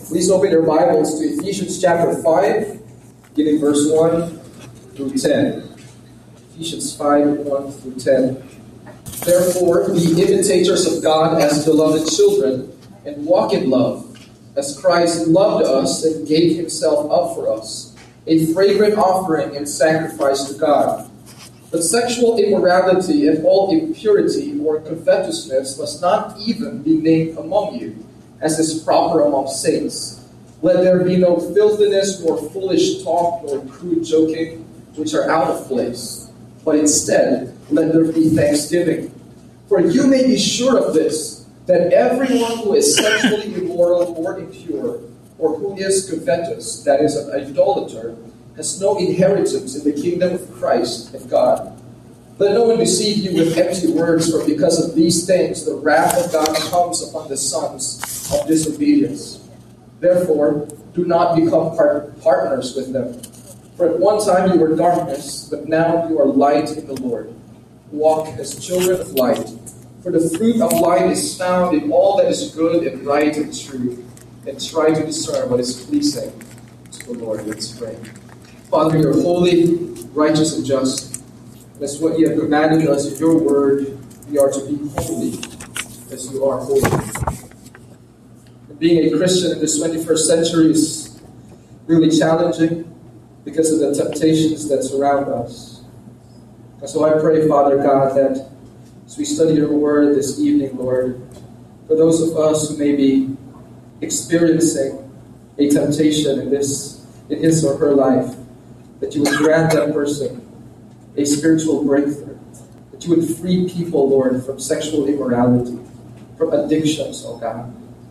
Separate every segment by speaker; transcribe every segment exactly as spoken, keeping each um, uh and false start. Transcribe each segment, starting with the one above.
Speaker 1: Please open your Bibles to Ephesians chapter five, beginning verse one through ten. Ephesians five, one through ten. Therefore, be imitators of God as beloved children, and walk in love, as Christ loved us and gave himself up for us, a fragrant offering and sacrifice to God. But sexual immorality and all impurity or covetousness must not even be named among you, as is proper among saints. Let there be no filthiness, nor foolish talk, nor crude joking, which are out of place. But instead, let there be thanksgiving. For you may be sure of this, that everyone who is sexually immoral or impure, or who is covetous, that is, an idolater, has no inheritance in the kingdom of Christ and God. Let no one deceive you with empty words, for because of these things the wrath of God comes upon the sons of disobedience. Therefore, do not become part- partners with them. For at one time you were darkness, but now you are light in the Lord. Walk as children of light. For the fruit of light is found in all that is good and right and true, and try to discern what is pleasing to the Lord. Let's pray. Father, you are holy, righteous, and just. That's what you have commanded us in your word. We are to be holy as you are holy. And being a Christian in this twenty-first century is really challenging because of the temptations that surround us. And so I pray, Father God, that as we study your word this evening, Lord, for those of us who may be experiencing a temptation in this, in his or her life, that you would grant that person a spiritual breakthrough, that you would free people, Lord, from sexual immorality, from addictions, oh God,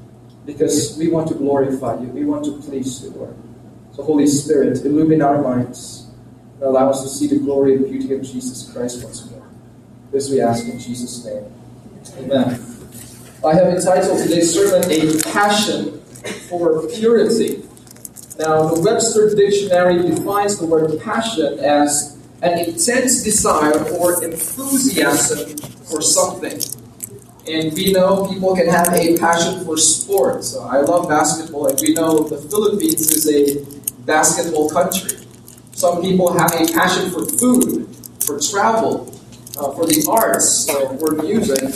Speaker 1: because we want to glorify you, we want to please you, Lord. So Holy Spirit, illumine our minds and allow us to see the glory and beauty of Jesus Christ once more. This we ask in Jesus' name. Amen. I have entitled today's sermon, A Passion for Purity. Now, the Webster Dictionary defines the word passion as an intense desire or enthusiasm for something. And we know people can have a passion for sports. So I love basketball, and we know the Philippines is a basketball country. Some people have a passion for food, for travel, uh, for the arts, uh, for music.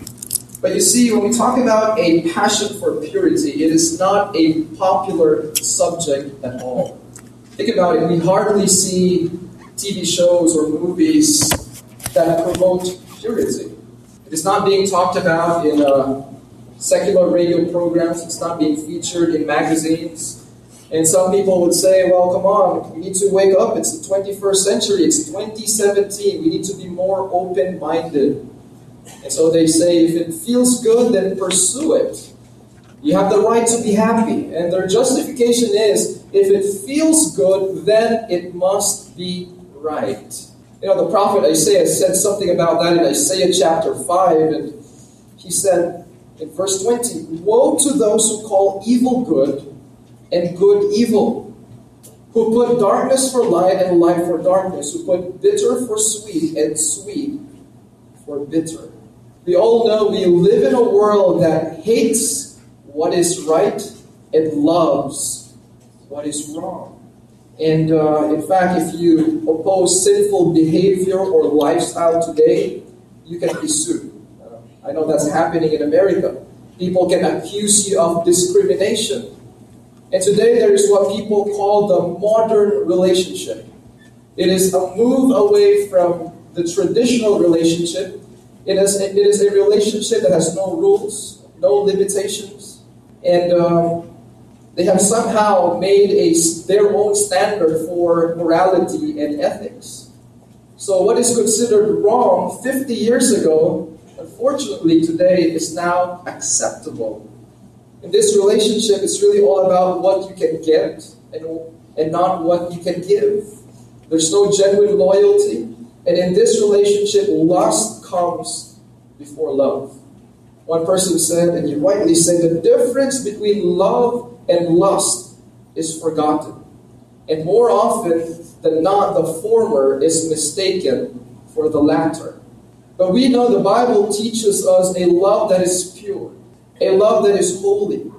Speaker 1: But you see, when we talk about a passion for purity, it is not a popular subject at all. Think about it. We hardly see T V shows or movies that promote purity. It is not being talked about in uh, secular radio programs. It's not being featured in magazines. And some people would say, well, come on, we need to wake up. It's the twenty-first century. It's twenty seventeen. We need to be more open-minded. And so they say, if it feels good, then pursue it. You have the right to be happy. And their justification is, if it feels good, then it must be right. You know, the prophet Isaiah said something about that in Isaiah chapter five, and he said in verse twenty, woe to those who call evil good and good evil, who put darkness for light and light for darkness, who put bitter for sweet and sweet for bitter. We all know we live in a world that hates what is right and loves what is wrong. And uh, in fact, if you oppose sinful behavior or lifestyle today, you can be sued. Uh, I know that's happening in America. People can accuse you of discrimination. And today there is what people call the modern relationship. It is a move away from the traditional relationship. It is, it is a relationship that has no rules, no limitations. And um, they have somehow made a, their own standard for morality and ethics. So what is considered wrong fifty years ago, unfortunately today, is now acceptable. In this relationship, it's really all about what you can get and, and not what you can give. There's no genuine loyalty. And in this relationship, lust comes before love. One person said, and he rightly said, the difference between love and lust is forgotten. And more often than not, the former is mistaken for the latter. But we know the Bible teaches us a love that is pure, a love that is holy.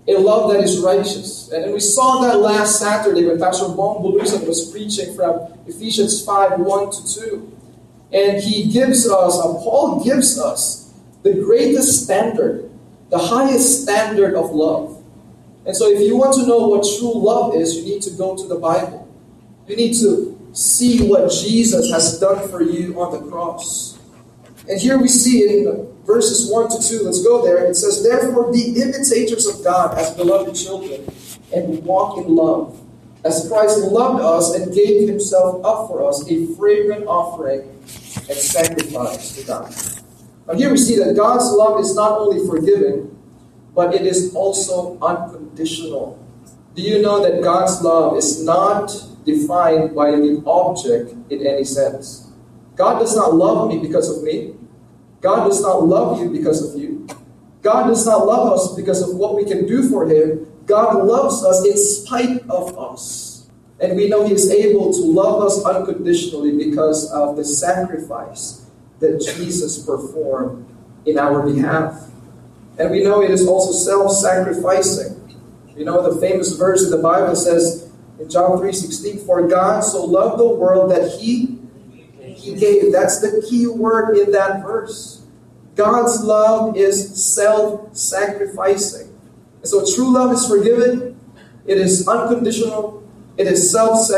Speaker 1: a love that is righteous. And we saw that last Saturday when Pastor Bong Bulusan was preaching from Ephesians five, one to two. And he gives us, uh, Paul gives us the greatest standard, the highest standard of love. And so if you want to know what true love is, you need to go to the Bible. You need to see what Jesus has done for you on the cross. And here we see in verses one to two, let's go there. It says, therefore be imitators of God as beloved children, and walk in love, as Christ loved us and gave himself up for us, a fragrant offering and sacrifice to God. Now here we see that God's love is not only forgiving, but it is also unconditional. Do you know that God's love is not defined by the object in any sense? God does not love me because of me. God does not love you because of you. God does not love us because of what we can do for him. God loves us in spite of us. And we know he is able to love us unconditionally because of the sacrifice that Jesus performed in our behalf. And we know it is also self-sacrificing. You know, the famous verse in the Bible says in John three sixteen, for God so loved the world that he, he gave. That's the key word in that verse. God's love is self-sacrificing. And so true love is forgiving. It is unconditional. It is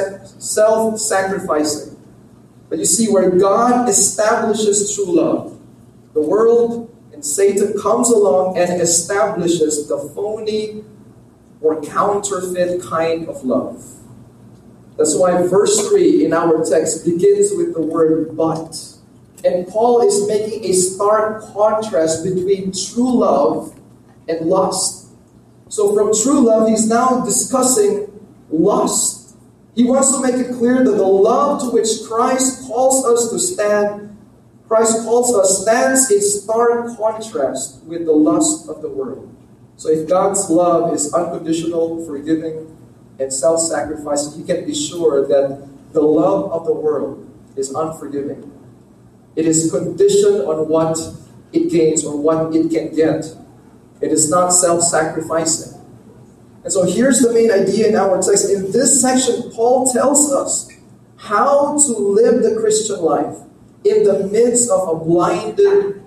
Speaker 1: self-sacrificing. But you see, where God establishes true love, the world and Satan comes along and establishes the phony or counterfeit kind of love. That's why verse three in our text begins with the word but. And Paul is making a stark contrast between true love and lust. So from true love, he's now discussing lust. He wants to make it clear that the love to which Christ calls us to stand, Christ calls us, stands in stark contrast with the lust of the world. So if God's love is unconditional, forgiving, and self-sacrificing, you can be sure that the love of the world is unforgiving. It is conditioned on what it gains or what it can get. It is not self-sacrificing. And so here's the main idea in our text. In this section, Paul tells us how to live the Christian life in the midst of a blinded,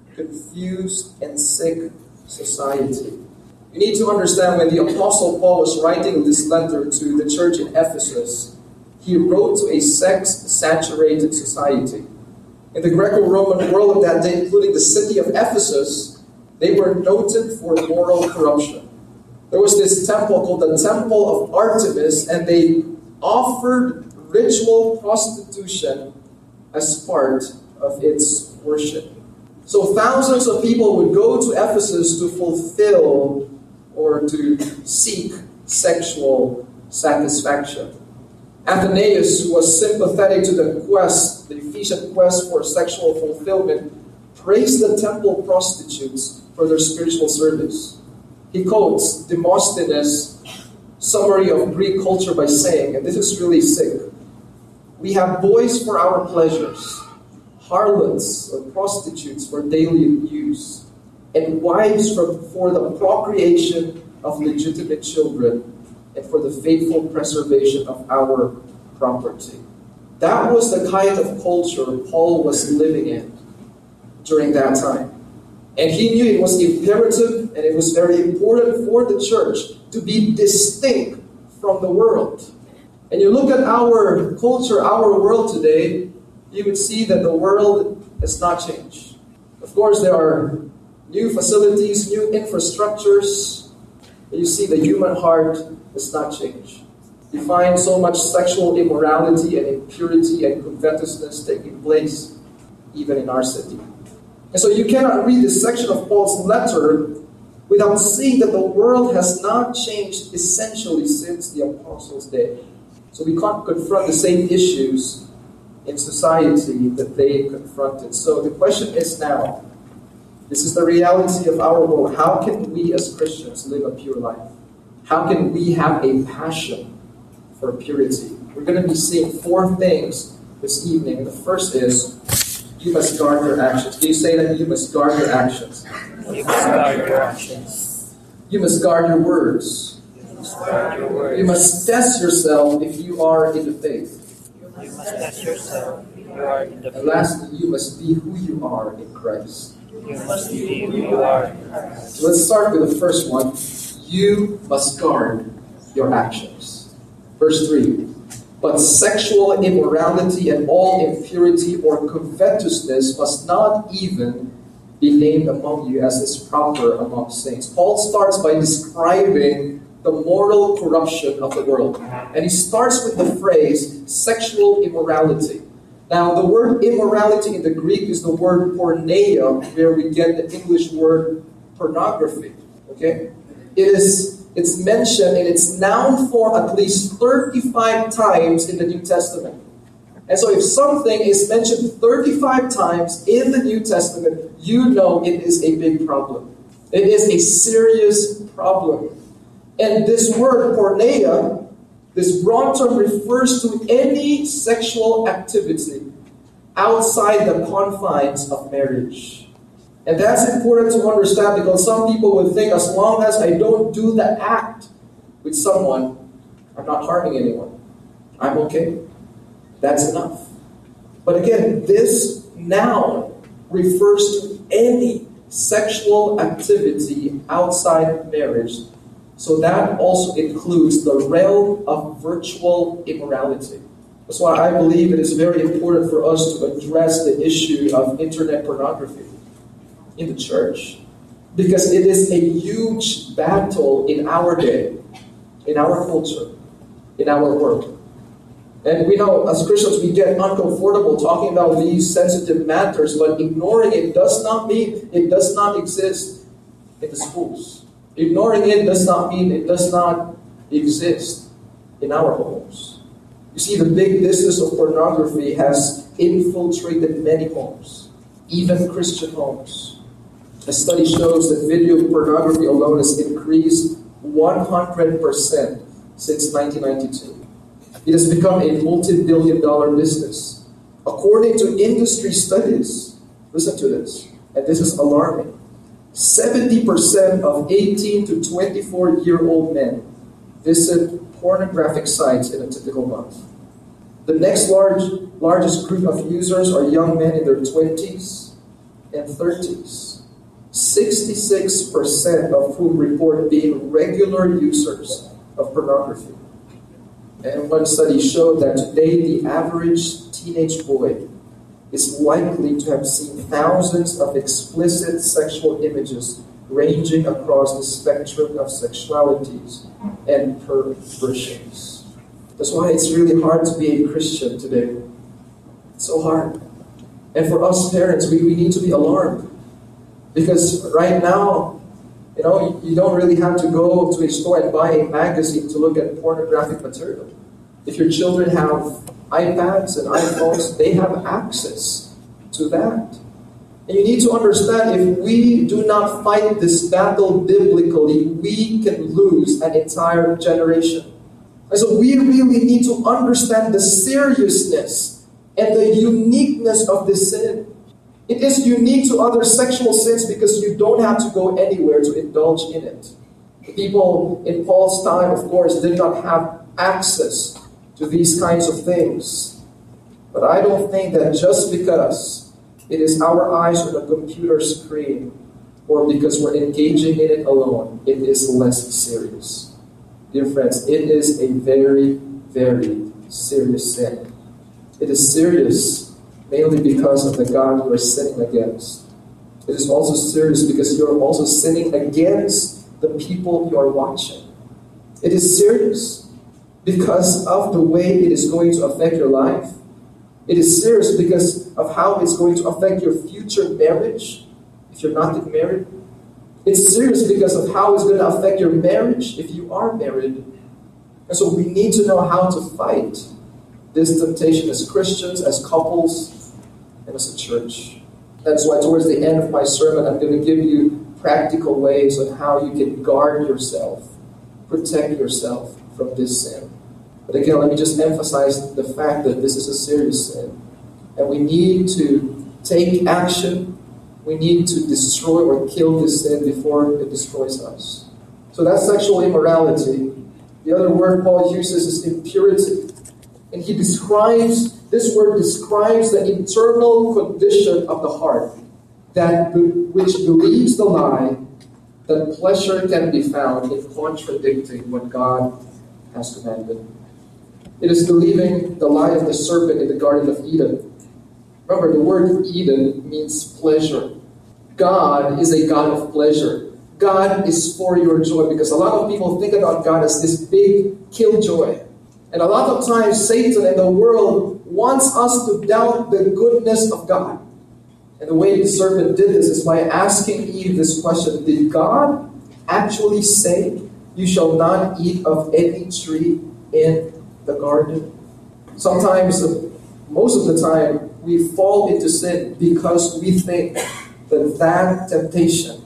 Speaker 1: confused, and sick society. You need to understand when the Apostle Paul was writing this letter to the church in Ephesus, he wrote to a sex-saturated society. In the Greco-Roman world of that day, including the city of Ephesus, they were noted for moral corruption. There was this temple called the Temple of Artemis, and they offered ritual prostitution as part of its worship. So thousands of people would go to Ephesus to fulfill or to seek sexual satisfaction. Athenaeus, who was sympathetic to the quest, the Ephesian quest for sexual fulfillment, praised the temple prostitutes for their spiritual service. He quotes Demosthenes' summary of Greek culture by saying, and this is really sick, we have boys for our pleasures, harlots or prostitutes for daily use, and wives for, for the procreation of legitimate children and for the faithful preservation of our property. That was the kind of culture Paul was living in during that time. And he knew it was imperative and it was very important for the church to be distinct from the world. And you look at our culture, our world today, you would see that the world has not changed. Of course, there are new facilities, new infrastructures. You see the human heart has not changed. You find so much sexual immorality and impurity and covetousness taking place even in our city. And so you cannot read this section of Paul's letter without seeing that the world has not changed essentially since the apostles' day. So we can't confront the same issues in society that they confronted. So the question is now, this is the reality of our world. How can we as Christians live a pure life? How can we have a passion for purity? We're going to be seeing four things this evening. The first is, you must guard your actions. Can you say that? You must guard your actions.
Speaker 2: You must guard your actions.
Speaker 1: You must guard your words.
Speaker 2: You must guard your words.
Speaker 1: You must test yourself if you are in the faith.
Speaker 2: You must test yourself if you are in the
Speaker 1: And
Speaker 2: faith.
Speaker 1: lastly, you must be who you are in Christ.
Speaker 2: You must be who you are in Christ.
Speaker 1: So let's start with the first one. You must guard your actions. Verse three. But sexual immorality and all impurity or covetousness must not even be named among you as is proper among saints. Paul starts by describing the moral corruption of the world. And he starts with the phrase sexual immorality. Now, the word immorality in the Greek is the word porneia, where we get the English word pornography. Okay? It is it's mentioned in its noun form at least thirty-five times in the New Testament. And so if something is mentioned thirty-five times in the New Testament, you know it is a big problem. It is a serious problem. And this word porneia, this broad term, refers to any sexual activity outside the confines of marriage. And that's important to understand, because some people would think as long as I don't do the act with someone, I'm not harming anyone. I'm okay. That's enough. But again, this noun refers to any sexual activity outside marriage. So that also includes the realm of virtual immorality. That's why I believe it is very important for us to address the issue of internet pornography in the church, because it is a huge battle in our day, in our culture, in our world. And we know as Christians we get uncomfortable talking about these sensitive matters, but ignoring it does not mean it does not exist in the schools. Ignoring it does not mean it does not exist in our homes. You see, the big business of pornography has infiltrated many homes, even Christian homes. A study shows that video pornography alone has increased one hundred percent since nineteen ninety-two. It has become a multi-billion dollar business. According to industry studies, listen to this, and this is alarming, seventy percent of eighteen to twenty-four-year-old men visit pornographic sites in a typical month. The next large, largest group of users are young men in their twenties and thirties. sixty-six percent of whom report being regular users of pornography. And one study showed that today the average teenage boy is likely to have seen thousands of explicit sexual images ranging across the spectrum of sexualities and perversions. That's why it's really hard to be a Christian today. It's so hard. And for us parents, we, we need to be alarmed. Because right now, you know, you don't really have to go to a store and buy a magazine to look at pornographic material. If your children have iPads and iPhones, they have access to that. And you need to understand, if we do not fight this battle biblically, we can lose an entire generation. And so we really need to understand the seriousness and the uniqueness of this sin. It is unique to other sexual sins because you don't have to go anywhere to indulge in it. The people in Paul's time, of course, did not have access to these kinds of things. But I don't think that just because it is our eyes on a computer screen, or because we're engaging in it alone, it is less serious. Dear friends, it is a very, very serious sin. It is serious mainly because of the God you are sinning against. It is also serious because you are also sinning against the people you are watching. It is serious because of the way it is going to affect your life. It is serious because of how it's going to affect your future marriage if you're not yet married. It's serious because of how it's going to affect your marriage if you are married. And so we need to know how to fight this temptation as Christians, as couples, and as a church. That's why towards the end of my sermon, I'm going to give you practical ways on how you can guard yourself, protect yourself from this sin. But again, let me just emphasize the fact that this is a serious sin. And we need to take action. We need to destroy or kill this sin before it destroys us. So that's sexual immorality. The other word Paul uses is impurity. And he describes, this word describes the internal condition of the heart, that which believes the lie that pleasure can be found in contradicting what God has commanded. It is believing the lie of the serpent in the Garden of Eden. Remember, the word Eden means pleasure. God is a God of pleasure. God is for your joy, because a lot of people think about God as this big killjoy. And a lot of times Satan and the world wants us to doubt the goodness of God. And the way the serpent did this is by asking Eve this question: did God actually say, you shall not eat of any tree in the garden? Sometimes, most of the time, we fall into sin because we think that that temptation,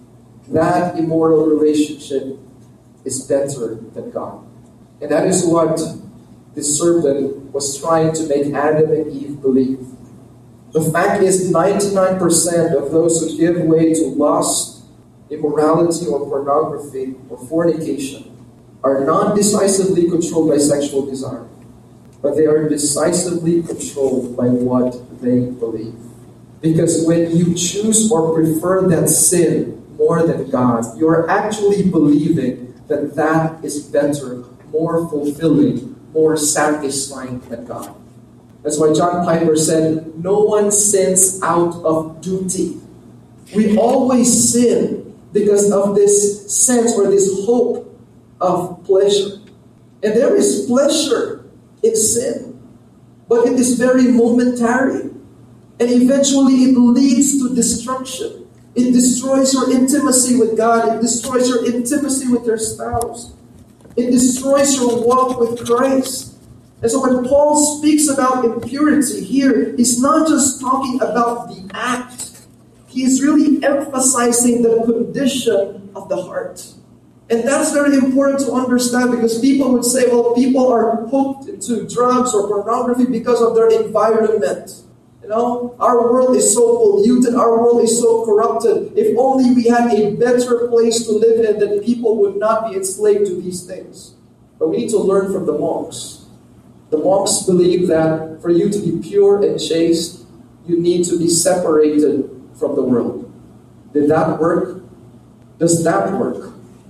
Speaker 1: that immoral relationship is better than God. And that is what the serpent was trying to make Adam and Eve believe. The fact is, ninety-nine percent of those who give way to lust, immorality, or pornography, or fornication are not decisively controlled by sexual desire, but they are decisively controlled by what they believe. Because when you choose or prefer that sin more than God, you are actually believing that that is better, more fulfilling, more satisfying than God. That's why John Piper said, no one sins out of duty. We always sin because of this sense or this hope of pleasure. And there is pleasure in sin, but it is very momentary. And eventually it leads to destruction. It destroys your intimacy with God. It destroys your intimacy with your spouse. It destroys your walk with Christ. And so when Paul speaks about impurity here, he's not just talking about the act. He is really emphasizing the condition of the heart. And that's very important to understand, because people would say, well, people are hooked into drugs or pornography because of their environment. You know, our world is so polluted, our world is so corrupted. If only we had a better place to live in, then people would not be enslaved to these things. But we need to learn from the monks. The monks believe that for you to be pure and chaste, you need to be separated from the world. Did that work? Does that work?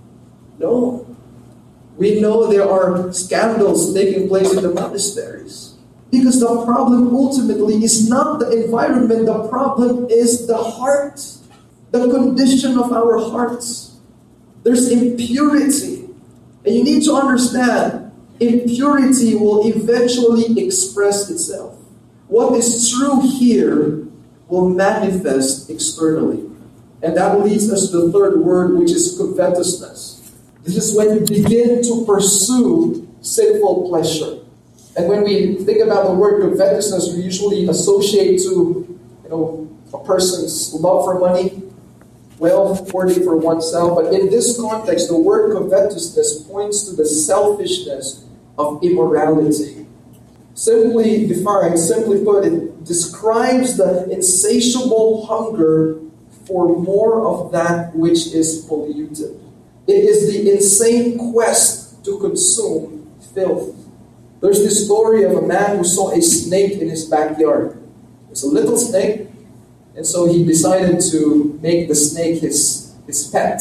Speaker 1: No. We know there are scandals taking place in the monasteries. Because the problem ultimately is not the environment, the problem is the heart, the condition of our hearts. There's impurity. And you need to understand, impurity will eventually express itself. What is true here will manifest externally. And that leads us to the third word, which is covetousness. This is when you begin to pursue sinful pleasure. And when we think about the word covetousness, we usually associate to, you know, a person's love for money, wealth, hoarding for oneself. But in this context, the word covetousness points to the selfishness of immorality. Simply defined, simply put, it describes the insatiable hunger for more of that which is polluted. It is the insane quest to consume filth. There's this story of a man who saw a snake in his backyard. It's a little snake, and so he decided to make the snake his, his pet.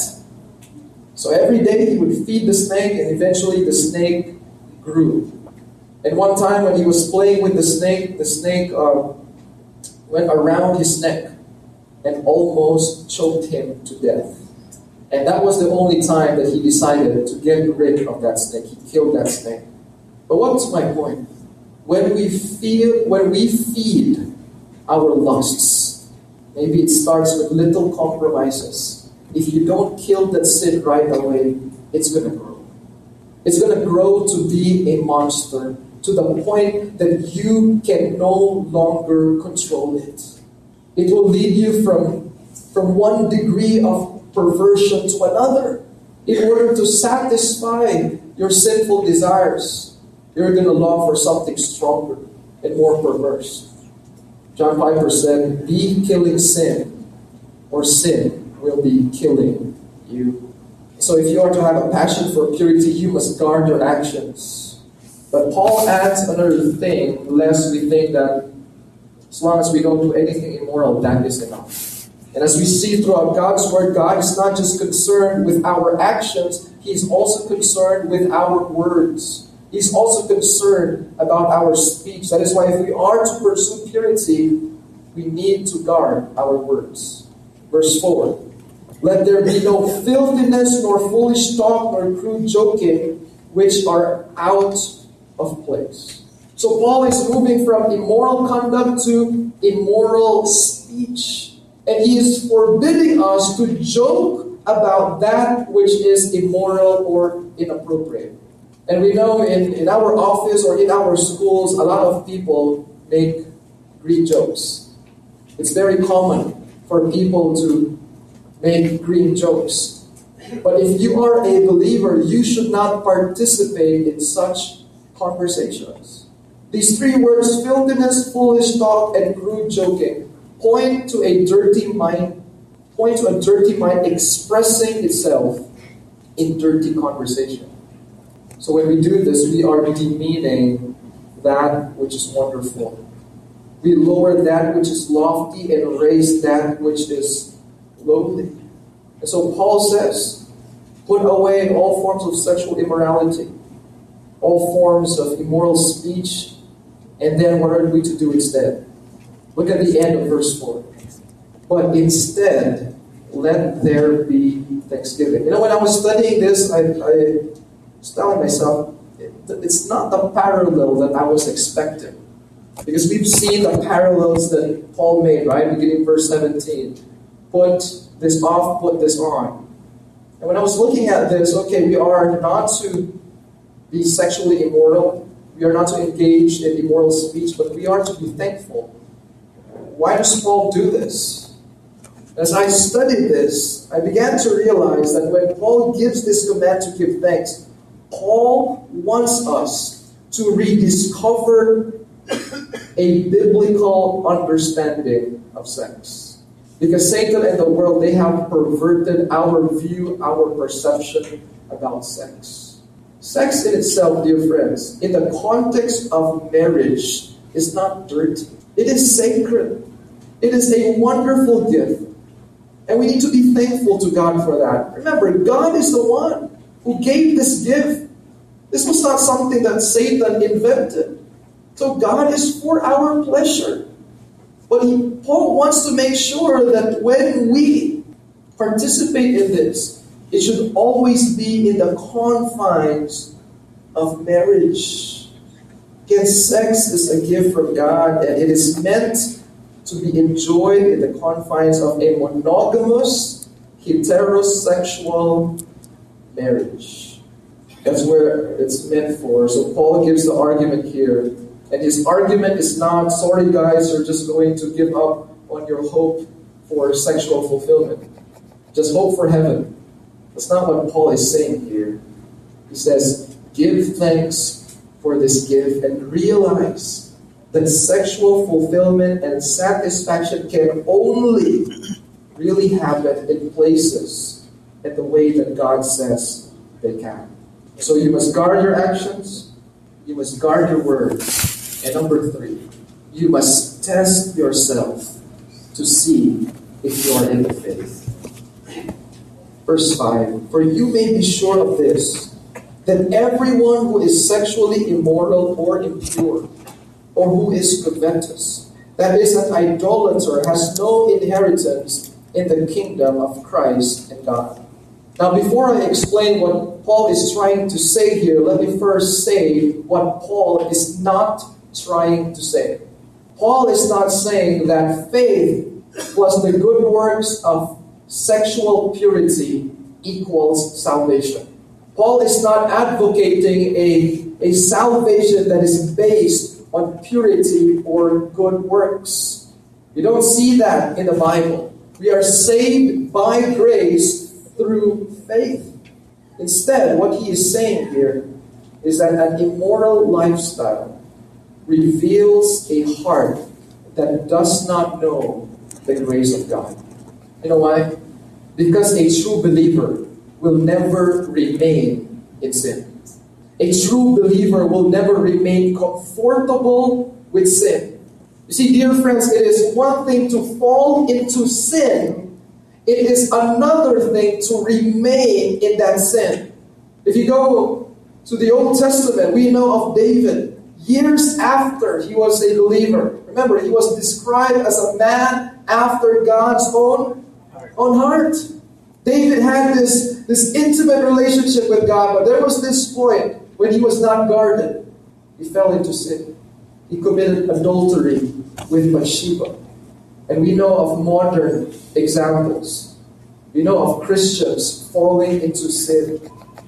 Speaker 1: So every day he would feed the snake, and eventually the snake grew. And one time when he was playing with the snake, the snake uh, went around his neck and almost choked him to death. And that was the only time that he decided to get rid of that snake. He killed that snake. But what's my point? When we feel, when we feed our lusts, maybe it starts with little compromises. If you don't kill that sin right away, it's going to grow. It's going to grow to be a monster, to the point that you can no longer control it. It will lead you from, from one degree of perversion to another. In order to satisfy your sinful desires, you're going to long for something stronger and more perverse. John Piper said, be killing sin, or sin will be killing you. So if you are to have a passion for purity, you must guard your actions. But Paul adds another thing, lest we think that as long as we don't do anything immoral, that is enough. And as we see throughout God's Word, God is not just concerned with our actions, He is also concerned with our words. He's also concerned about our speech. That is why if we are to pursue purity, we need to guard our words. Verse four. Let there be no filthiness, nor foolish talk, nor crude joking, which are out of place. So Paul is moving from immoral conduct to immoral speech. And he is forbidding us to joke about that which is immoral or inappropriate. And we know in, in our office or in our schools, a lot of people make green jokes. It's very common for people to make green jokes. But if you are a believer, you should not participate in such conversations. These three words, filthiness, foolish talk, and crude joking, point to a dirty mind, point to a dirty mind expressing itself in dirty conversation. So when we do this, we are demeaning that which is wonderful. We lower that which is lofty and raise that which is lowly. And so Paul says, put away all forms of sexual immorality, all forms of immoral speech, and then what are we to do instead? Look at the end of verse four. But instead, let there be thanksgiving. You know, when I was studying this, I, I was telling myself, it, it's not the parallel that I was expecting. Because we've seen the parallels that Paul made, right? Beginning verse seventeen. Put this off, put this on. And when I was looking at this, okay, we are not to be sexually immoral. We are not to engage in immoral speech, but we are to be thankful. Why does Paul do this? As I studied this, I began to realize that when Paul gives this command to give thanks, Paul wants us to rediscover a biblical understanding of sex. Because Satan and the world, they have perverted our view, our perception about sex. Sex in itself, dear friends, in the context of marriage, is not dirty. It is sacred. It is a wonderful gift. And we need to be thankful to God for that. Remember, God is the one who gave this gift. This was not something that Satan invented. So God is for our pleasure. But he, Paul wants to make sure that when we participate in this, it should always be in the confines of marriage. Again, sex is a gift from God, and it is meant to be enjoyed in the confines of a monogamous, heterosexual marriage. That's where it's meant for. So Paul gives the argument here. And his argument is not, sorry guys, you're just going to give up on your hope for sexual fulfillment. Just hope for heaven. That's not what Paul is saying here. He says, give thanks for this gift and realize that sexual fulfillment and satisfaction can only really happen in places and the way that God says they can. So you must guard your actions. You must guard your words. And number three, you must test yourself to see if you are in the faith. Verse five, for you may be sure of this, that everyone who is sexually immoral or impure, or who is covetous, that is an idolater, has no inheritance in the kingdom of Christ and God. Now, before I explain what Paul is trying to say here, let me first say what Paul is not trying to say. Paul is not saying that faith plus the good works of sexual purity equals salvation. Paul is not advocating a, a salvation that is based on purity or good works. You don't see that in the Bible. We are saved by grace through faith. Instead, what he is saying here is that an immoral lifestyle reveals a heart that does not know the grace of God. You know why? Because a true believer will never remain in sin. A true believer will never remain comfortable with sin. You see, dear friends, it is one thing to fall into sin. It is another thing to remain in that sin. If you go to the Old Testament, we know of David. Years after he was a believer. Remember, he was described as a man after God's own, own heart. David had this, this intimate relationship with God, but there was this point when he was not guarded. He fell into sin. He committed adultery with Bathsheba. And we know of modern examples. We know of Christians falling into sin.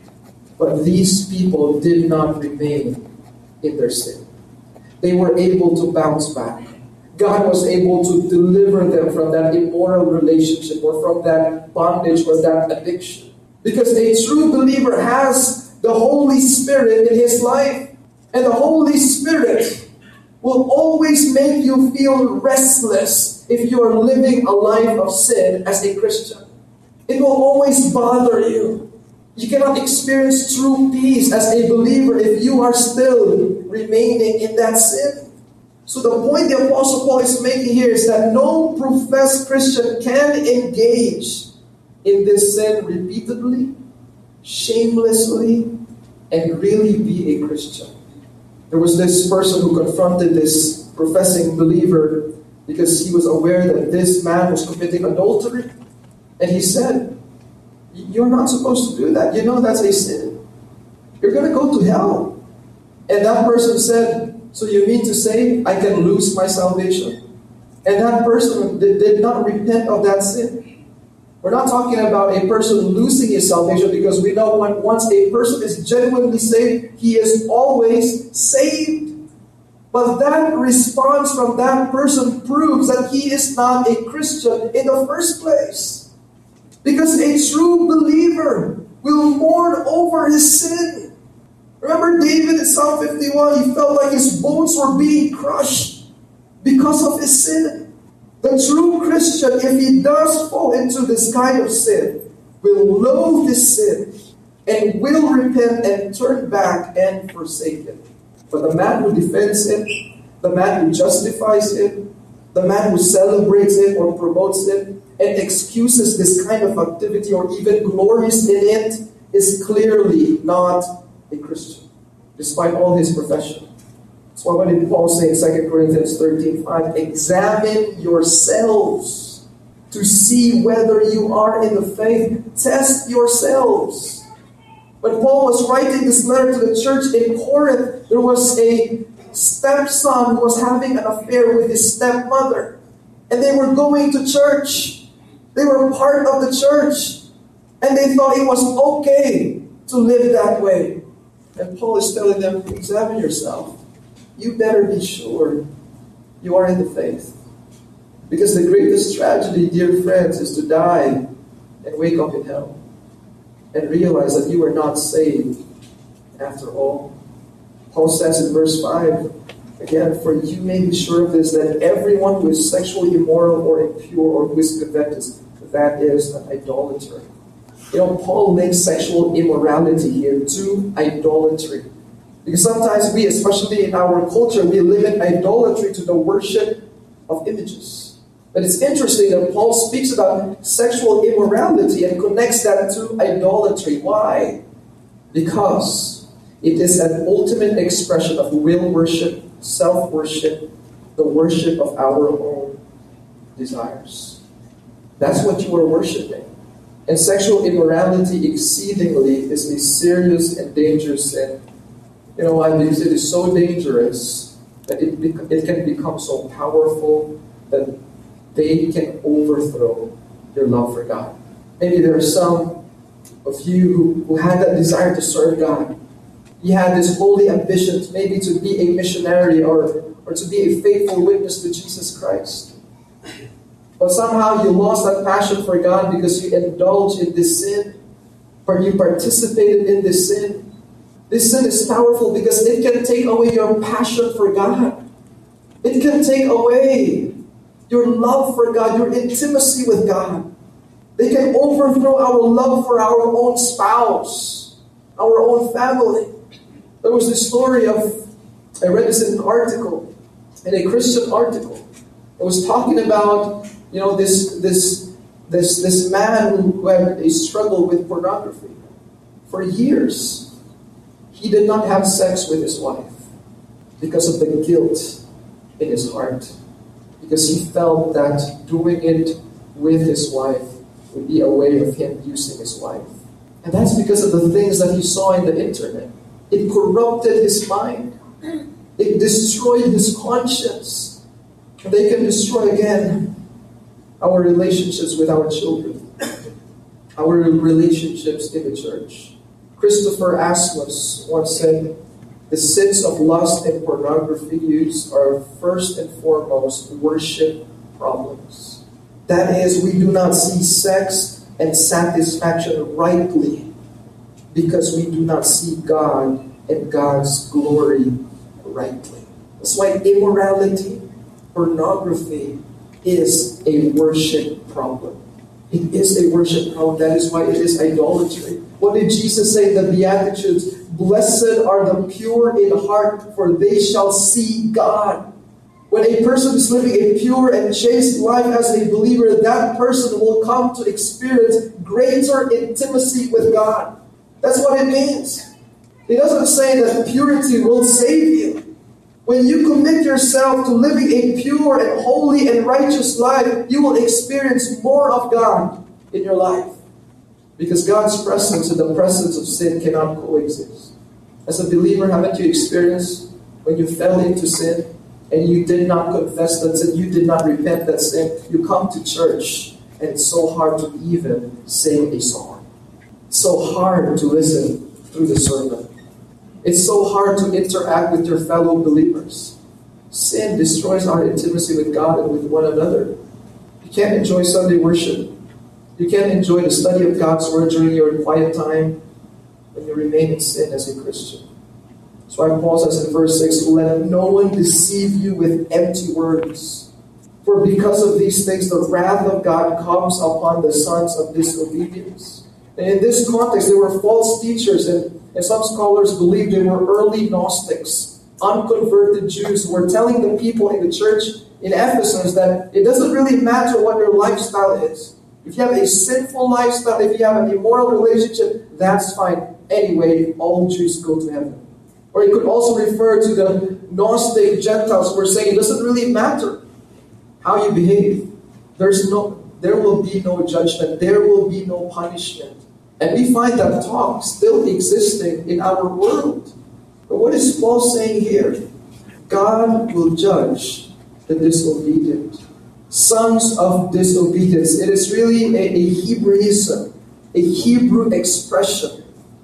Speaker 1: But these people did not remain in their sin. They were able to bounce back. God was able to deliver them from that immoral relationship or from that bondage or that addiction. Because a true believer has the Holy Spirit in his life. And the Holy Spirit will always make you feel restless if you are living a life of sin as a Christian. It will always bother you. You cannot experience true peace as a believer if you are still remaining in that sin. So the point the Apostle Paul is making here is that no professed Christian can engage in this sin repeatedly, shamelessly, and really be a Christian. There was this person who confronted this professing believer because he was aware that this man was committing adultery. And he said, "You're not supposed to do that. You know that's a sin. You're going to go to hell." And that person said, "So you mean to say I can lose my salvation?" And that person did, did not repent of that sin. We're not talking about a person losing his salvation, because we know when once a person is genuinely saved, he is always saved. But that response from that person proves that he is not a Christian in the first place. Because a true believer will mourn over his sin. Remember David in Psalm fifty-one, he felt like his bones were being crushed because of his sin. The true Christian, if he does fall into this kind of sin, will loathe his sin and will repent and turn back and forsake it. But the man who defends it, the man who justifies it, the man who celebrates it or promotes it, and excuses this kind of activity or even glories in it, is clearly not a Christian, despite all his profession. That's why what did Paul say in Second Corinthians thirteen five? Examine yourselves to see whether you are in the faith. Test yourselves. When Paul was writing this letter to the church in Corinth, there was a stepson who was having an affair with his stepmother. And they were going to church. They were part of the church. And they thought it was okay to live that way. And Paul is telling them, examine yourself. You better be sure you are in the faith. Because the greatest tragedy, dear friends, is to die and wake up in hell. And realize that you are not saved after all. Paul says in verse five, again, for you may be sure of this, that everyone who is sexually immoral or impure or who is covetous, that is an idolater. You know, Paul links sexual immorality here to idolatry. Because sometimes we, especially in our culture, we live in idolatry to the worship of images. But it's interesting that Paul speaks about sexual immorality and connects that to idolatry. Why? Because it is an ultimate expression of will worship, self-worship, the worship of our own desires. That's what you are worshiping. And sexual immorality exceedingly is a serious and dangerous sin. You know why? Because it is so dangerous that it, it can become so powerful that they can overthrow your love for God. Maybe there are some of you who, who had that desire to serve God. You had this holy ambition maybe to be a missionary or, or to be a faithful witness to Jesus Christ. But somehow you lost that passion for God because you indulged in this sin, or you participated in this sin. This sin is powerful because it can take away your passion for God. It can take away your love for God, your intimacy with God. They can overthrow our love for our own spouse, our own family. There was this story of, I read this in an article, in a Christian article. It was talking about, you know, this this this this man who had a struggle with pornography. For years, he did not have sex with his wife because of the guilt in his heart. Because he felt that doing it with his wife would be a way of him using his wife. And that's because of the things that he saw in the internet. It corrupted his mind. It destroyed his conscience. And they can destroy again our relationships with our children, our relationships in the church. Christopher Asmus once said, the sins of lust and pornography use are first and foremost worship problems. That is, we do not see sex and satisfaction rightly because we do not see God and God's glory rightly. That's why immorality, pornography is a worship problem. It is a worship problem. That is why it is idolatry. What did Jesus say in the Beatitudes? Blessed are the pure in heart, for they shall see God. When a person is living a pure and chaste life as a believer, that person will come to experience greater intimacy with God. That's what it means. It doesn't say that purity will save you. When you commit yourself to living a pure and holy and righteous life, you will experience more of God in your life. Because God's presence and the presence of sin cannot coexist. As a believer, haven't you experienced when you fell into sin and you did not confess that sin, you did not repent that sin, you come to church and it's so hard to even sing a song. It's so hard to listen through the sermon. It's so hard to interact with your fellow believers. Sin destroys our intimacy with God and with one another. You can't enjoy Sunday worship. You can't enjoy the study of God's Word during your quiet time when you remain in sin as a Christian. So Paul says in verse six, let no one deceive you with empty words. For because of these things, the wrath of God comes upon the sons of disobedience. And in this context, there were false teachers, and, and some scholars believe they were early Gnostics, unconverted Jews who were telling the people in the church in Ephesus that it doesn't really matter what your lifestyle is. If you have a sinful lifestyle, if you have an immoral relationship, that's fine. Anyway, all Jews go to heaven. Or it could also refer to the Gnostic Gentiles who are saying it doesn't really matter how you behave. There's no, there will be no judgment. There will be no punishment. And we find that talk still existing in our world. But what is Paul saying here? God will judge the disobedient. Sons of disobedience. It is really a, a Hebraism, a Hebrew expression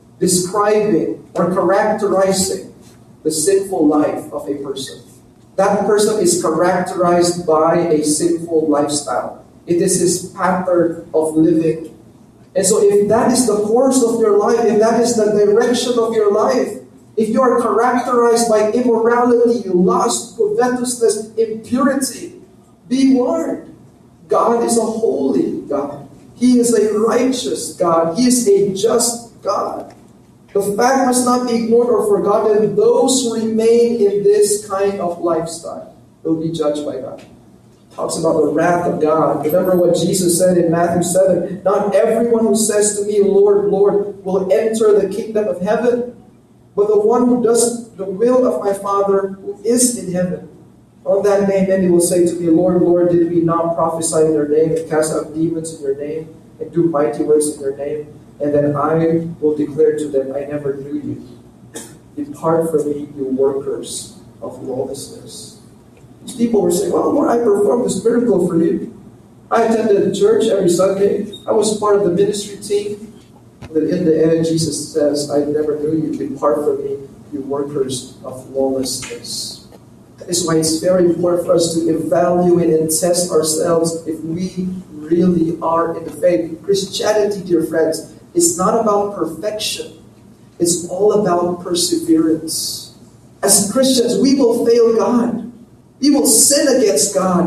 Speaker 1: describing or characterizing the sinful life of a person. That person is characterized by a sinful lifestyle. It is his pattern of living. And so if that is the course of your life, if that is the direction of your life, if you are characterized by immorality, lust, covetousness, impurity, be warned. God is a holy God. He is a righteous God. He is a just God. The fact must not be ignored or forgotten. Those who remain in this kind of lifestyle will be judged by God. It talks about the wrath of God. Remember what Jesus said in Matthew seven. Not everyone who says to me, Lord, Lord, will enter the kingdom of heaven, but the one who does the will of my Father who is in heaven. On that day, many will say to me, Lord, Lord, did we not prophesy in your name and cast out demons in your name and do mighty works in your name? And then I will declare to them, I never knew you. Depart from me, you workers of lawlessness. These people were saying, well, Lord, I performed this miracle for you. I attended church every Sunday. I was part of the ministry team. But in the end, Jesus says, I never knew you. Depart from me, you workers of lawlessness. That is why it's very important for us to evaluate and test ourselves if we really are in the faith. Christianity, dear friends, is not about perfection. It's all about perseverance. As Christians, we will fail God. We will sin against God.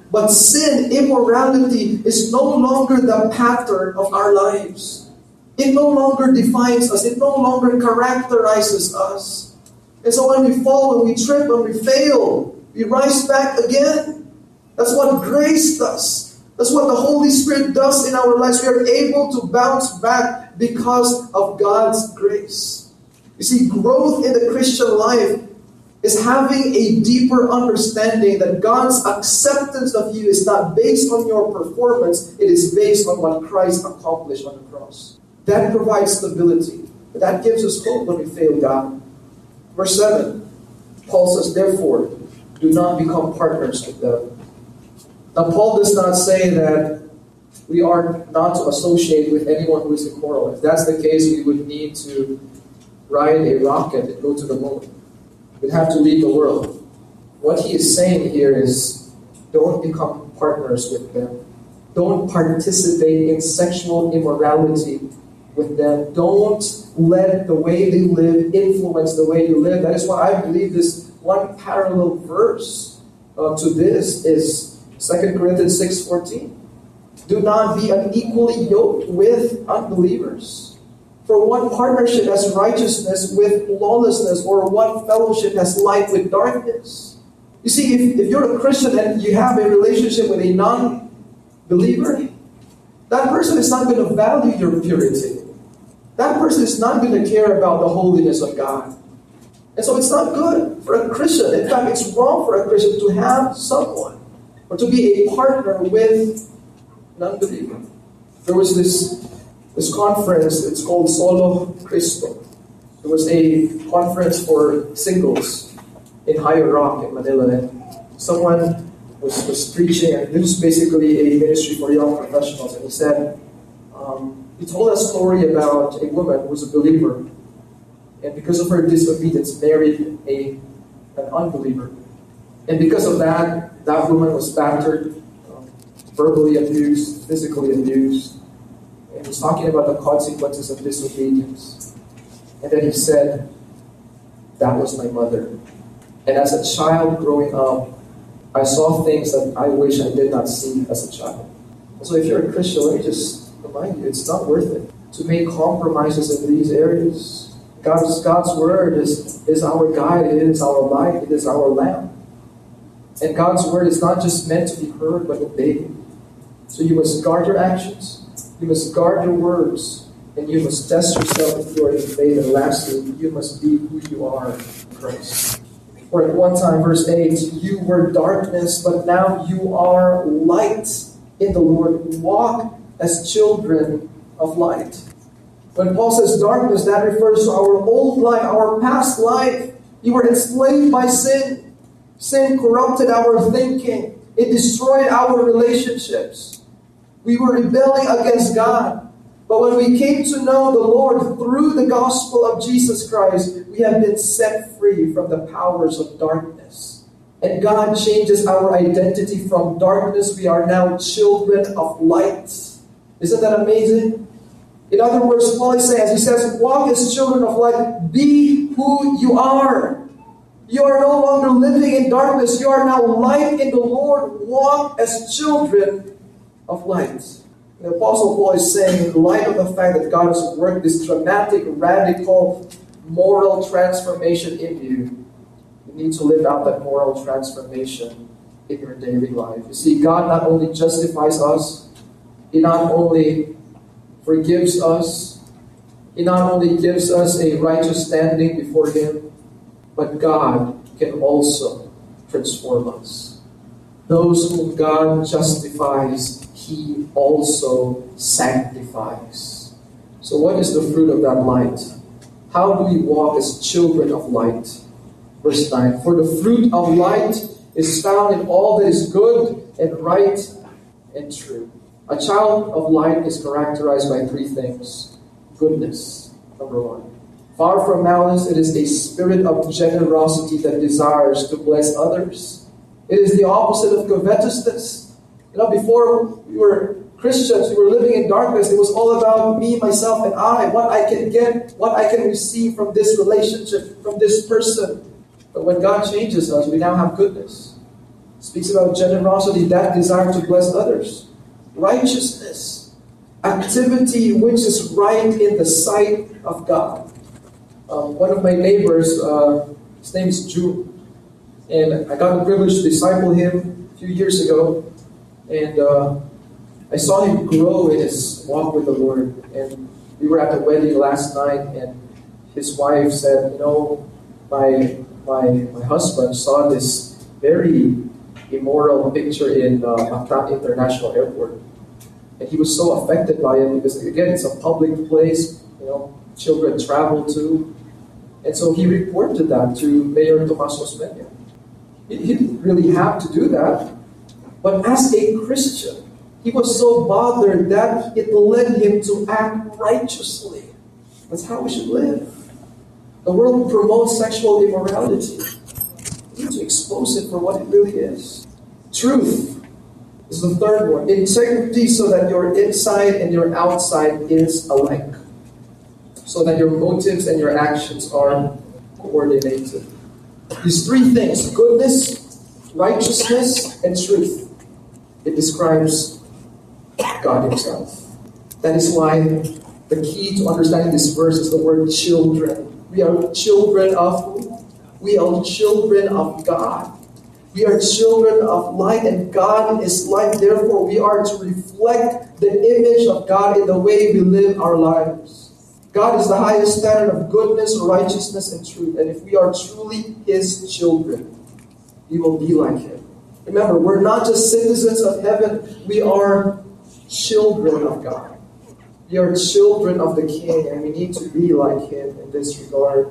Speaker 1: But sin, immorality, is no longer the pattern of our lives. It no longer defines us. It no longer characterizes us. And so when we fall, when we trip, when we fail, we rise back again. That's what grace does. That's what the Holy Spirit does in our lives. We are able to bounce back because of God's grace. You see, growth in the Christian life is having a deeper understanding that God's acceptance of you is not based on your performance. It is based on what Christ accomplished on the cross. That provides stability. That gives us hope when we fail God. Verse seven, Paul says, therefore, do not become partners with them. Now, Paul does not say that we are not to associate with anyone who is immoral. If that's the case, we would need to ride a rocket and go to the moon. We'd have to leave the world. What he is saying here is, don't become partners with them. Don't participate in sexual immorality with them. Don't let the way they live influence the way you live. That is why I believe this one parallel verse uh, to this is Second Corinthians six fourteen. Do not be unequally yoked with unbelievers. For one partnership has righteousness with lawlessness, or one fellowship has light with darkness. You see, if, if you're a Christian and you have a relationship with a non-believer, that person is not going to value your purity. That person is not going to care about the holiness of God. And so it's not good for a Christian. In fact, it's wrong for a Christian to have someone or to be a partner with an unbeliever. There was this, this conference, it's called Solo Cristo. It was a conference for singles in Higher Rock in Manila. And someone was, was preaching, and this was basically a ministry for young professionals. And he said, um, he told a story about a woman who was a believer, and because of her disobedience, married a an unbeliever. And because of that, that woman was battered, um, verbally abused, physically abused. And he was talking about the consequences of disobedience. And then he said, that was my mother. And as a child growing up, I saw things that I wish I did not see as a child. And so if you're a Christian, let me just remind you, it's not worth it to make compromises in these areas. God's, God's word is, is our guide, it is our light, it is our lamp. And God's word is not just meant to be heard, but obeyed. So you must guard your actions, you must guard your words, and you must test yourself if you are in faith. And lastly, you must be who you are in Christ. For at one time, verse eight, you were darkness, but now you are light in the Lord. Walk as children of light. When Paul says darkness, that refers to our old life, our past life. You were enslaved by sin. Sin corrupted our thinking. It destroyed our relationships. We were rebelling against God. But when we came to know the Lord through the gospel of Jesus Christ, we have been set free from the powers of darkness. And God changes our identity from darkness. We are now children of light. Isn't that amazing? In other words, Paul is saying, as he says, walk as children of light, be who you are. You are no longer living in darkness. You are now light in the Lord. Walk as children of light. The Apostle Paul is saying, in light of the fact that God has worked this dramatic, radical, moral transformation in you, you need to live out that moral transformation in your daily life. You see, God not only justifies us, He not only forgives us, He not only gives us a righteous standing before Him, but God can also transform us. Those whom God justifies, He also sanctifies. So what is the fruit of that light? How do we walk as children of light? Verse nine, for the fruit of light is found in all that is good and right and true. A child of light is characterized by three things. Goodness, number one. Far from malice, it is a spirit of generosity that desires to bless others. It is the opposite of covetousness. You know, before we were Christians, we were living in darkness. It was all about me, myself, and I. What I can get, what I can receive from this relationship, from this person. But when God changes us, we now have goodness. Speaks about generosity, that desire to bless others. Righteousness, activity which is right in the sight of God. Um, one of my neighbors, uh, his name is Drew, and I got the privilege to disciple him a few years ago, and uh, I saw him grow in his walk with the Lord. And we were at the wedding last night, and his wife said, you know, my my my husband saw this very immoral picture in uh, Mactan International Airport. And he was so affected by it because, again, it's a public place, you know, children travel to. And so he reported that to Mayor Tomas Osmeña. He, he didn't really have to do that. But as a Christian, he was so bothered that it led him to act righteously. That's how we should live. The world promotes sexual immorality. We need to expose it for what it really is. Truth is the third one. Integrity, so that your inside and your outside is alike. So that your motives and your actions are coordinated. These three things, goodness, righteousness, and truth, it describes God Himself. That is why the key to understanding this verse is the word children. We are children of who? We are children of God. We are children of light, and God is light. Therefore, we are to reflect the image of God in the way we live our lives. God is the highest standard of goodness, righteousness, and truth. And if we are truly His children, we will be like Him. Remember, we're not just citizens of heaven. We are children of God. We are children of the King, and we need to be like Him in this regard.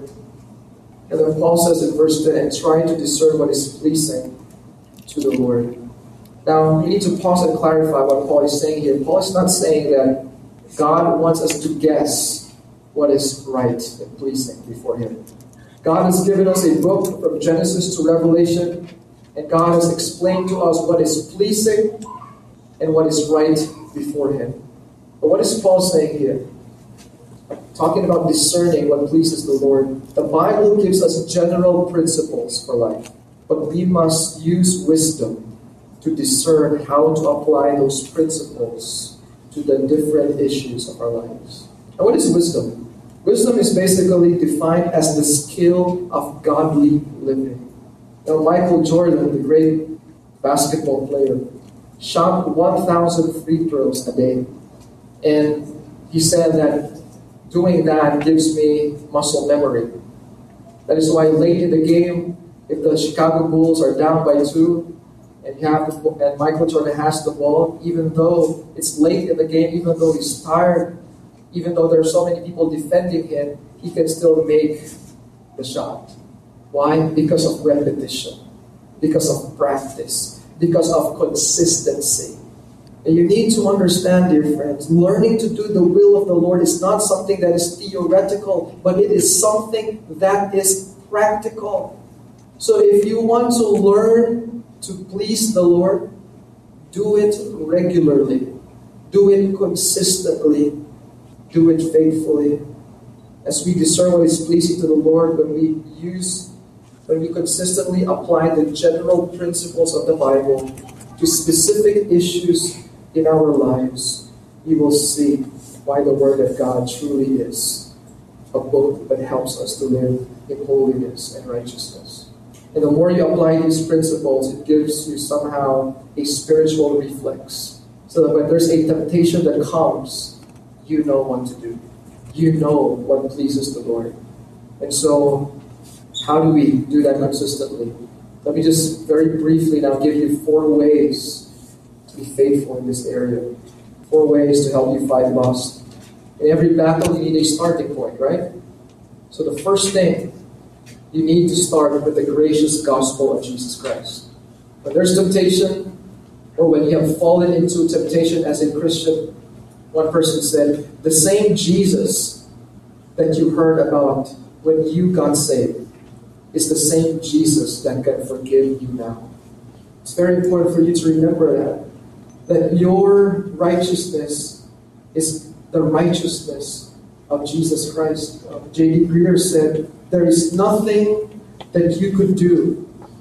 Speaker 1: And then Paul says in verse ten, and try to discern what is pleasing to the Lord. Now, we need to pause and clarify what Paul is saying here. Paul is not saying that God wants us to guess what is right and pleasing before Him. God has given us a book from Genesis to Revelation, and God has explained to us what is pleasing and what is right before Him. But what is Paul saying here? Talking about discerning what pleases the Lord. The Bible gives us general principles for life, but we must use wisdom to discern how to apply those principles to the different issues of our lives. And what is wisdom? Wisdom is basically defined as the skill of godly living. Now, Michael Jordan, the great basketball player, shot one thousand free throws a day. And he said that doing that gives me muscle memory. That is why late in the game, if the Chicago Bulls are down by two, and you have the, and Michael Jordan has the ball, even though it's late in the game, even though he's tired, even though there are so many people defending him, he can still make the shot. Why? Because of repetition, because of practice, because of consistency. And you need to understand, dear friends, learning to do the will of the Lord is not something that is theoretical, but it is something that is practical. So if you want to learn to please the Lord, do it regularly. Do it consistently. Do it faithfully. As we discern what is pleasing to the Lord, when we use, when we consistently apply the general principles of the Bible to specific issues in our lives, we will see why the Word of God truly is a book that helps us to live in holiness and righteousness. And the more you apply these principles, it gives you somehow a spiritual reflex. So that when there's a temptation that comes, you know what to do. You know what pleases the Lord. And so, how do we do that consistently? Let me just very briefly now give you four ways to be faithful in this area. Four ways to help you fight lust. In every battle, you need a starting point, right? So the first thing, you need to start with the gracious gospel of Jesus Christ. When there's temptation, or when you have fallen into temptation as a Christian, one person said, the same Jesus that you heard about when you got saved is the same Jesus that can forgive you now. It's very important for you to remember that. That your righteousness is the righteousness of Jesus Christ. Uh, J D Greear said, there is nothing that you could do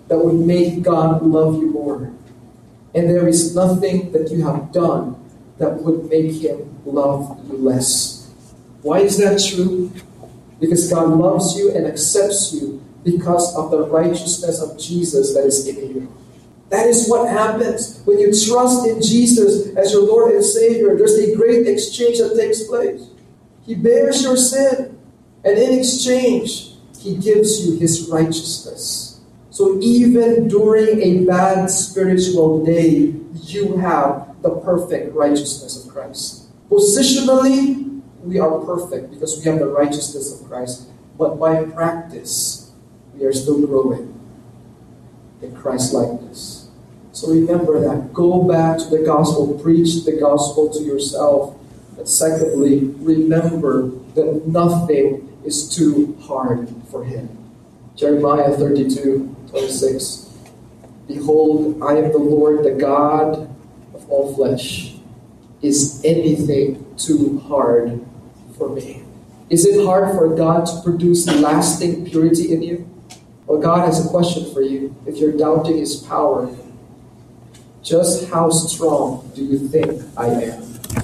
Speaker 1: that would make God love you more. And there is nothing that you have done that would make Him love you less. Why is that true? Because God loves you and accepts you because of the righteousness of Jesus that is in you. That is what happens when you trust in Jesus as your Lord and Savior. There's a great exchange that takes place. He bears your sin, and in exchange, He gives you His righteousness. So even during a bad spiritual day, you have the perfect righteousness of Christ. Positionally, we are perfect because we have the righteousness of Christ. But by practice, we are still growing in Christ-likeness. So remember that. Go back to the gospel. Preach the gospel to yourself. And secondly, remember that nothing is too hard for Him. Jeremiah thirty-two twenty-six. Behold, I am the Lord, the God of all flesh. Is anything too hard for me? Is it hard for God to produce lasting purity in you? Well, God has a question for you. If you're doubting His power, just how strong do you think I am?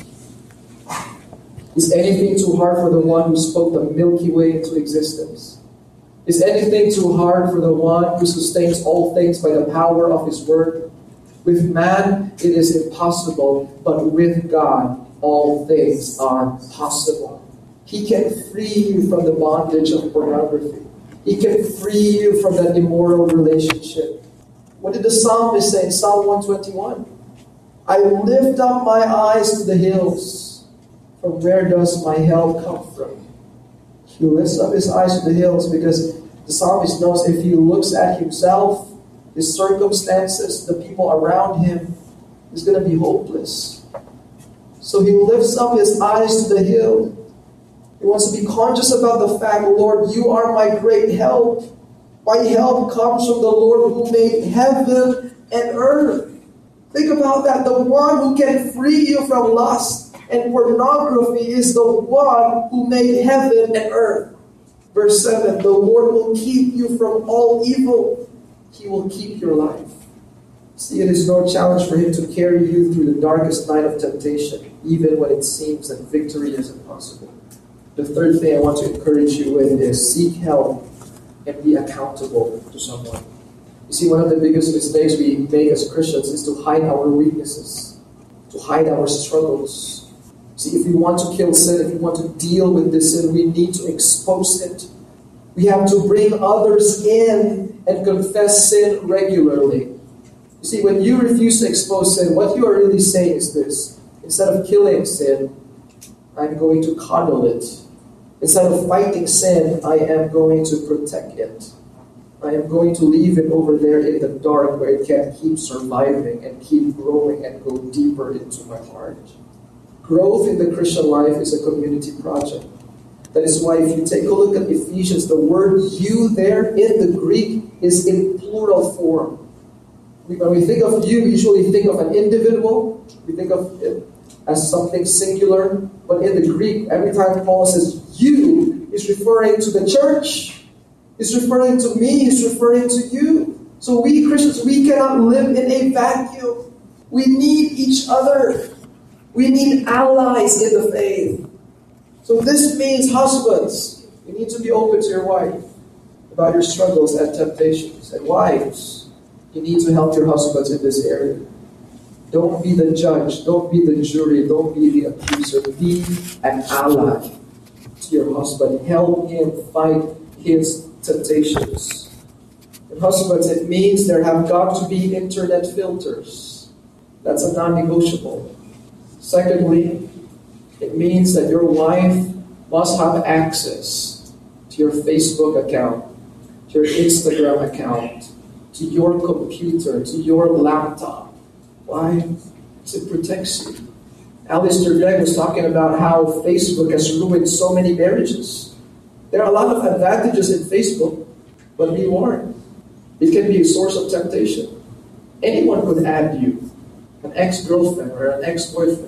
Speaker 1: Is anything too hard for the one who spoke the Milky Way into existence? Is anything too hard for the one who sustains all things by the power of His word? With man, it is impossible, but with God, all things are possible. He can free you from the bondage of pornography. He can free you from that immoral relationship. What did the psalmist say in Psalm one twenty-one? I lift up my eyes to the hills. From where does my help come from? He lifts up his eyes to the hills because the psalmist knows if he looks at himself, his circumstances, the people around him, he's going to be hopeless. So he lifts up his eyes to the hill. He wants to be conscious about the fact, Lord, you are my great help. My help comes from the Lord who made heaven and earth. Think about that. The one who can free you from lust and pornography is the one who made heaven and earth. Verse seven, the Lord will keep you from all evil. He will keep your life. See, it is no challenge for Him to carry you through the darkest night of temptation, even when it seems that victory is impossible. The third thing I want to encourage you with is seek help and be accountable to someone. You see, one of the biggest mistakes we make as Christians is to hide our weaknesses, to hide our struggles. See, if we want to kill sin, if we want to deal with this sin, we need to expose it. We have to bring others in and confess sin regularly. You see, when you refuse to expose sin, what you are really saying is this. Instead of killing sin, I'm going to coddle it. Instead of fighting sin, I am going to protect it. I am going to leave it over there in the dark where it can keep surviving and keep growing and go deeper into my heart. Growth in the Christian life is a community project. That is why if you take a look at Ephesians, the word you there in the Greek is in plural form. When we think of you, we usually think of an individual. We think of it as something singular. But in the Greek, every time Paul says you, he's referring to the church. He's referring to me. He's referring to you. So we Christians, we cannot live in a vacuum. We need each other. We need allies in the faith. So this means husbands, you need to be open to your wife about your struggles and temptations. And wives, you need to help your husbands in this area. Don't be the judge. Don't be the jury. Don't be the accuser. Be an ally to your husband. Help him fight his temptations. And husbands, it means there have got to be internet filters. That's a non-negotiable. Secondly, it means that your wife must have access to your Facebook account, to your Instagram account, to your computer, to your laptop. Why? Because it protects you. Alistair Begg was talking about how Facebook has ruined so many marriages. There are a lot of advantages in Facebook, but be warned. It can be a source of temptation. Anyone could add you, an ex-girlfriend or an ex-boyfriend,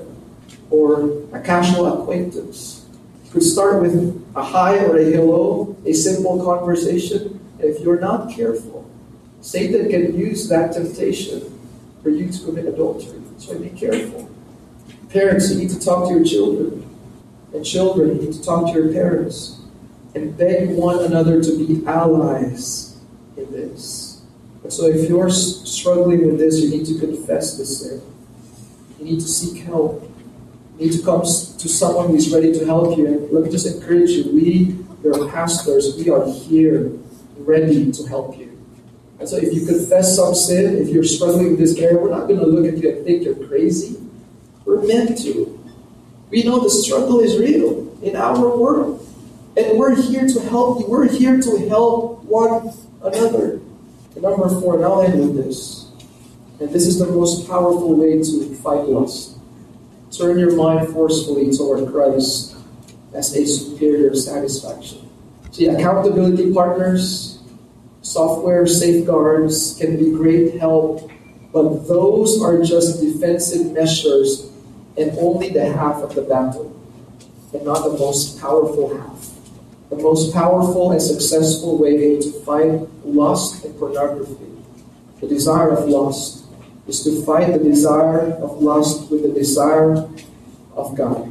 Speaker 1: or a casual acquaintance. You could start with a hi or a hello, a simple conversation, and if you're not careful, Satan can use that temptation for you to commit adultery. So be careful. Parents, you need to talk to your children. And children, you need to talk to your parents. And beg one another to be allies in this. And so if you're struggling with this, you need to confess this sin. You need to seek help. You need to come to someone who is ready to help you. And let me just encourage you. We, your pastors, we are here ready to help you. And so if you confess some sin, if you're struggling with this area, we're not going to look at you and think you're crazy. We're meant to. We know the struggle is real in our world. And we're here to help you. We're here to help one another. And number four, and I'll end with this. And this is the most powerful way to fight lust. Turn your mind forcefully toward Christ as a superior satisfaction. See, accountability partners, software safeguards can be great help, but those are just defensive measures and only the half of the battle, and not the most powerful half. The most powerful and successful way to fight lust and pornography, the desire of lust, is to fight the desire of lust with the desire of God,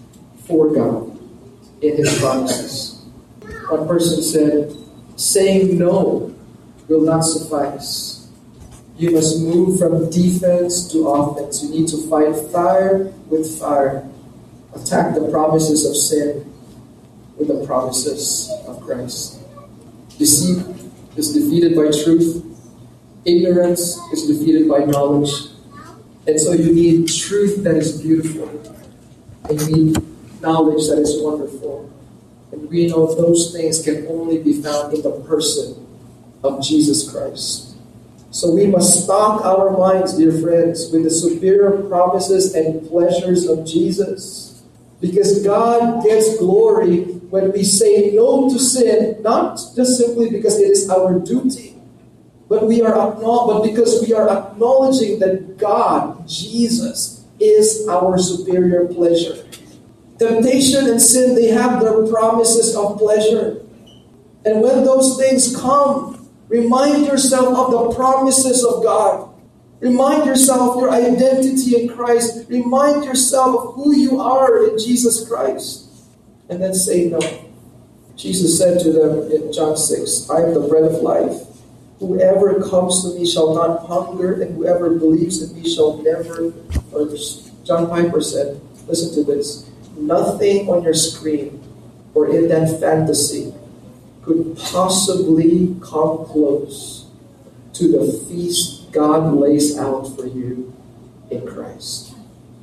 Speaker 1: for God, in His promises. One person said, saying no will not suffice. You must move from defense to offense. You need to fight fire with fire. Attack the promises of sin with the promises of Christ. Deceit is defeated by truth. Ignorance is defeated by knowledge. And so you need truth that is beautiful. And you need knowledge that is wonderful. And we know those things can only be found in the person of Jesus Christ. So we must stock our minds, dear friends, with the superior promises and pleasures of Jesus. Because God gets glory when we say no to sin, not just simply because it is our duty, but we are but because we are acknowledging that God, Jesus, is our superior pleasure. Temptation and sin, they have their promises of pleasure. And when those things come, remind yourself of the promises of God. Remind yourself of your identity in Christ. Remind yourself of who you are in Jesus Christ. And then say no. Jesus said to them in John six, I am the bread of life. Whoever comes to me shall not hunger, and whoever believes in me shall never thirst. John Piper said, listen to this, nothing on your screen or in that fantasy could possibly come close to the feast God lays out for you in Christ.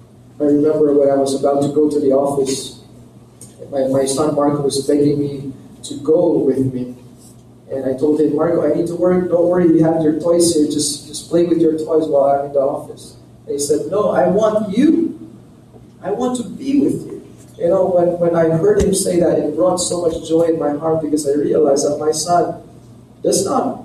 Speaker 1: I remember when I was about to go to the office, my, my son Marco was begging me to go with me. And I told him, Marco, I need to work. Don't worry, you have your toys here. Just, just play with your toys while I'm in the office. And he said, no, I want you. I want to be with you. You know, when, when I heard him say that, it brought so much joy in my heart because I realized that my son does not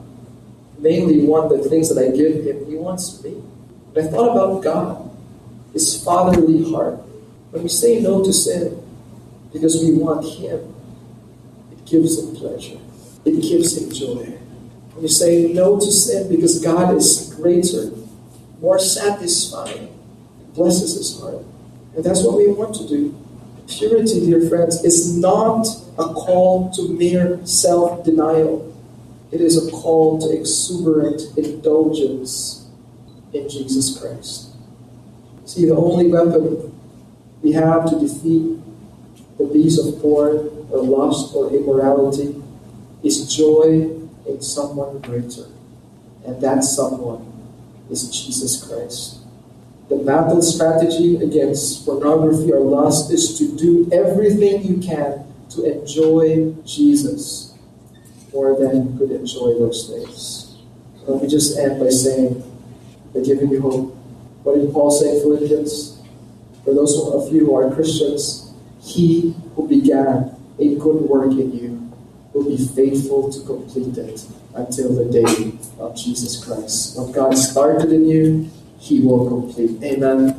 Speaker 1: mainly want the things that I give him. He wants me. And I thought about God, His fatherly heart. When we say no to sin because we want Him, it gives Him pleasure. It gives Him joy. When you say no to sin because God is greater, more satisfying, it blesses His heart. And that's what we want to do. Purity, dear friends, is not a call to mere self-denial. It is a call to exuberant indulgence in Jesus Christ. See, the only weapon we have to defeat the beast of porn or lust or immorality is joy in someone greater. And that someone is Jesus Christ. The battle strategy against pornography or lust is to do everything you can to enjoy Jesus more than you could enjoy those things. So let me just end by saying, by giving you hope. What did Paul say in Philippians? For those of you who are Christians, He who began a good work in you will be faithful to complete it until the day of Jesus Christ. What God started in you, He will complete. Amen.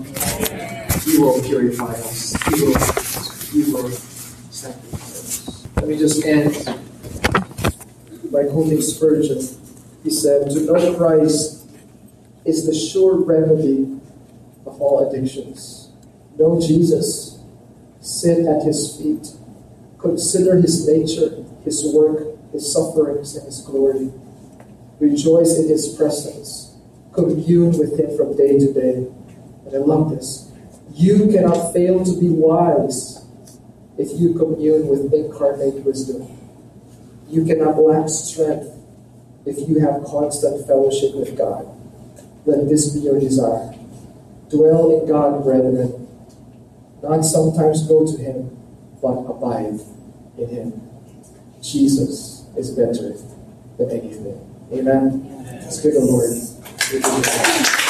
Speaker 1: He will purify us. He will, he will sanctify us. Let me just end by quoting Spurgeon. He said, to know Christ is the sure remedy of all addictions. Know Jesus. Sit at his feet. Consider his nature, his work, his sufferings, and his glory. Rejoice in his presence. Commune with him from day to day. And I love this. You cannot fail to be wise if you commune with incarnate wisdom. You cannot lack strength if you have constant fellowship with God. Let this be your desire. Dwell in God, brethren. Not sometimes go to him, but abide in him. Jesus is better than anything. Amen. Let's give the Lord.